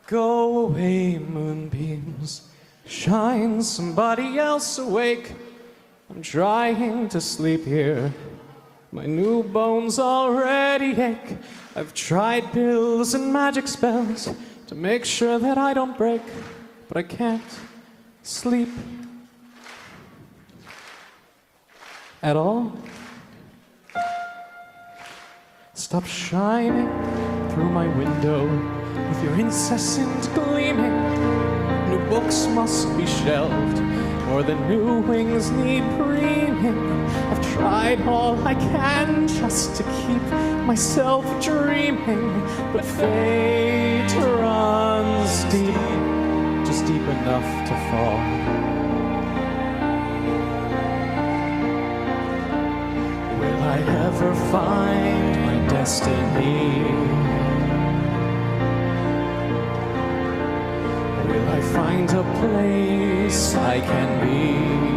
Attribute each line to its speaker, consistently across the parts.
Speaker 1: Go away, moonbeams, shine somebody else awake. I'm trying to sleep here, my new bones already ache. I've tried pills and magic spells to make sure that I don't break, but I can't sleep at all. Stop shining through my window with your incessant gleaming. New books must be shelved, or the new wings need preening. I've tried all I can just to keep myself dreaming, but fate runs deep, just deep enough to fall. Will I ever find my destiny? Will I find a place I can be?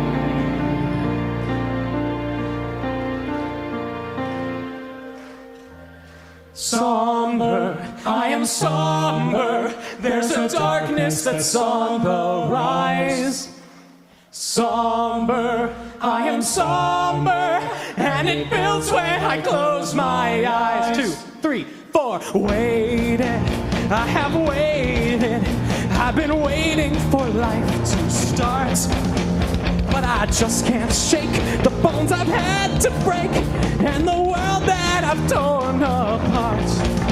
Speaker 1: Somber, I am somber. There's a darkness that's on the rise. Somber, I am somber, and it builds when I close my eyes. 2, 3, 4. Waited, I have waited. I've been waiting for life to start, but I just can't shake the bones I've had to break and the world that I've torn apart.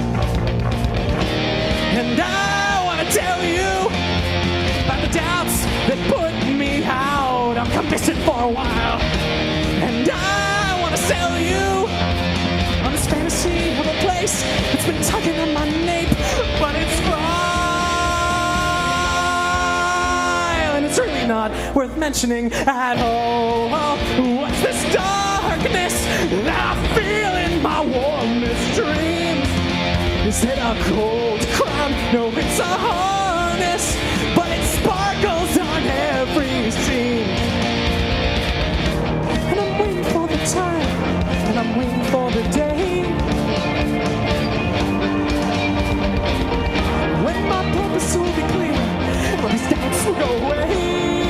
Speaker 1: And I want to tell you about the doubts that put me out. I'm commissioned for a while, and I want to sell you on this fantasy of a place that's been tugging on my nape, but it's really not worth mentioning at all. What's this darkness that I feel in my warmest dreams? Is it a cold crown? No, it's a harness, but it sparkles on every seam. And I'm waiting for the time, and I'm waiting for the day when my purpose will be clear, when these doubts will go away.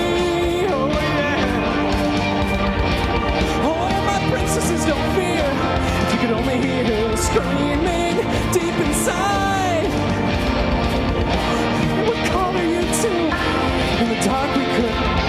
Speaker 1: Princesses don't fear, if you could only hear her screaming deep inside. It would color you too, in the dark we could.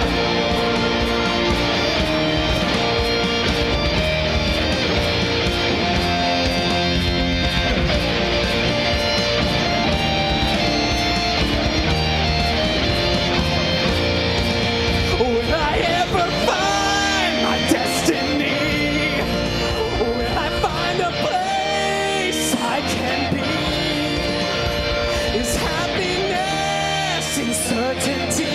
Speaker 1: Will I ever find my destiny? Certainty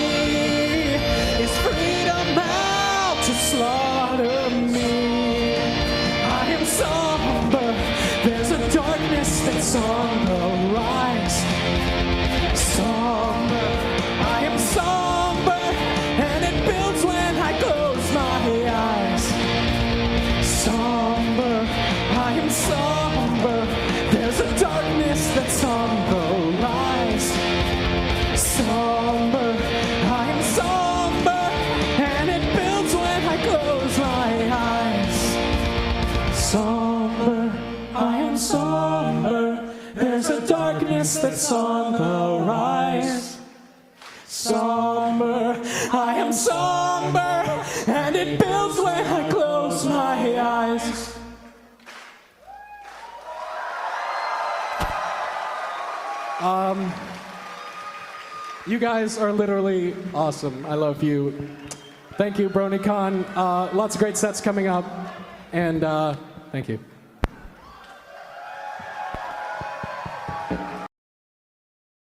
Speaker 1: is freedom out to slaughter me. I am somber, there's a darkness that's on the rise. Somber, I am somber, and it builds when I close my eyes. Somber, I am somber, there's a darkness that's on the rise. Somber, I am somber, and it builds when I close my eyes. Somber, I am somber, there's a darkness that's on the rise. Somber, I am somber, and it builds when I close my eyes. You guys are literally awesome. I love you. Thank you, BronyCon. Lots of great sets coming up, and thank you.